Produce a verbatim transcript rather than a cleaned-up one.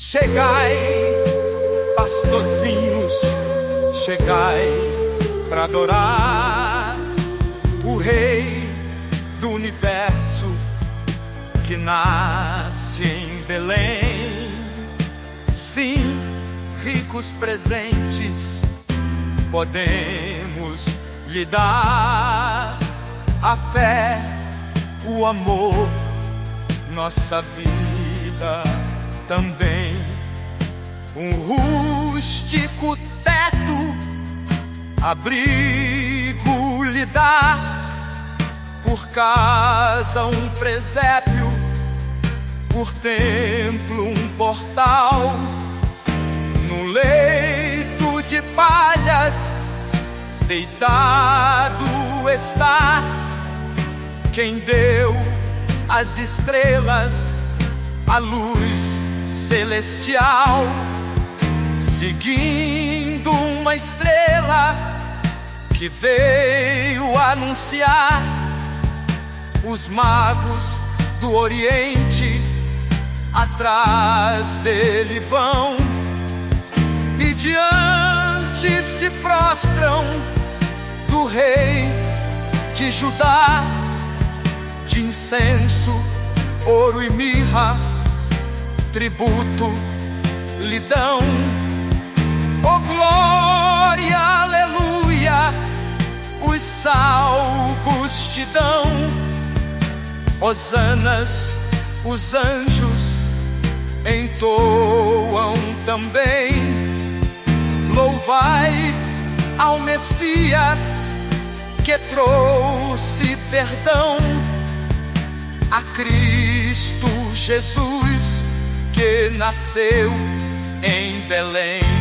Chegai, pastorzinhos, chegai para adorar o Rei do Universo que nasce em Belém. Sim, ricos presentes podemos lhe dar, a fé, o amor, nossa vida também. Um rústico teto, abrigo lhe dá, por casa um presépio, por templo um portal. No leito de palhas deitado está quem deu às estrelas a luz celestial. Seguindo uma estrela que veio anunciar, os magos do Oriente atrás dele vão e diante se prostram do rei de Judá. De incenso, ouro e mirra, tributo lhe dão. Oh glória, aleluia, os salvos te dão. Hosanas, os anjos entoam também. Louvai ao Messias que trouxe perdão, a Cristo Jesus que nasceu em Belém.